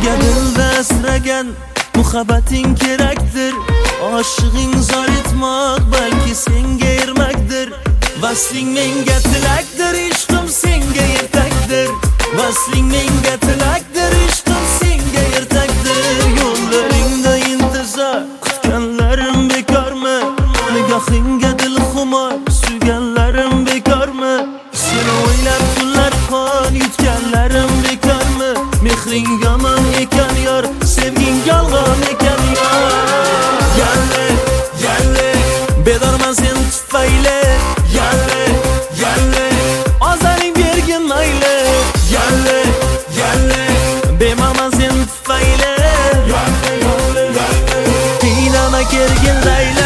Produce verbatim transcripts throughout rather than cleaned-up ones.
Menga dilda asragan muhabbating kerakdir. Oshig'ing zor etmoq balki senga ermakdir. Vasling menga tilakdir, ishqim senga ertakdir. Vasling menga tilakdir, ishqim senga ertakdir. Yo'llaringda intizor, kutganlarim bekormi? Nigohingga dil xumor, suyganlarim bekormi? Seni o'ylab tunlar qon yutganlarim bekormi? Mehring yomon ekan yor, sevging yolg'on ekan yor. Yalle, yalle, bedorman sen tufayli. Yalle, yalle, ozaring bergin mayli. Yalle, yalle, bemarman sen tufayli. Yalle, yalle, yalle, qiynama kelgin Layla.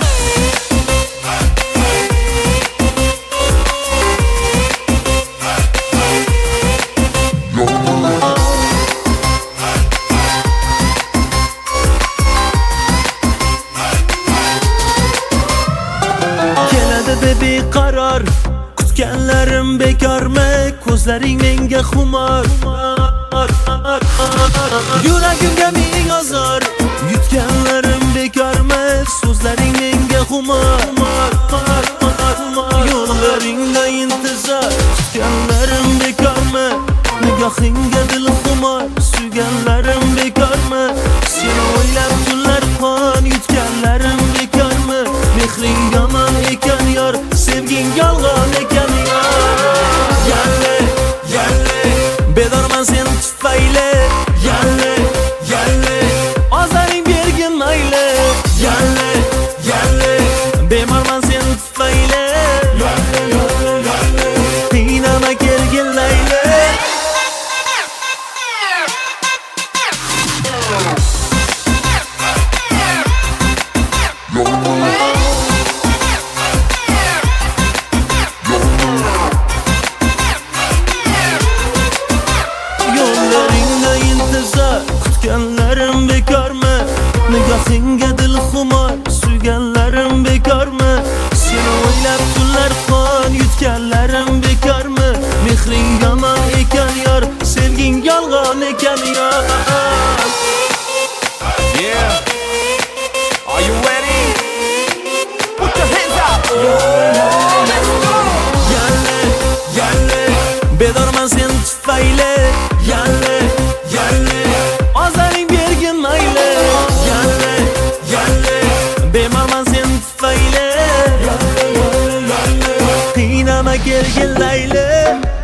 Beqaror kutganlarim bekormi? Ko'zlaring menga xumor, yuragimga ming azor. Yutganlarim bekormi? So'zlaring menga xumor. Yo'llaringda intizor, kutganlarim bekormi? Nigohingga dil xumor, suyganlarim bekormi? Seni o'ylab tunlar qon yutganlarim bekormi? Mehring yomon ekan yor, sevging yolg'on ekan yor. Yalle, yalle, bedorman sen tufayli. Yalle, yalle, ozaring bergin mayli. Yalle, yalle, bemarman sen tufayli. Yalle, yalle, yalle, qiynama kelgin Layla. Kutganlarim bekormi? Nigohingga dil xumor, suyganlarim bekormi? Seni o'ylab tunlar qon yutganlarim bekormi? Mehring yomon ekan yor, sevging yolg'on ekan yor. Yeah, are you ready? Put your hands up. Let's go. Yalle, yalle, bedorman sen tufayli. Yalle, yalle, ozaring bergin mayli. Yalle, yalle, bemarman sen tufayli. Yalle, yalle, yalle, qiynama kelgin Layla.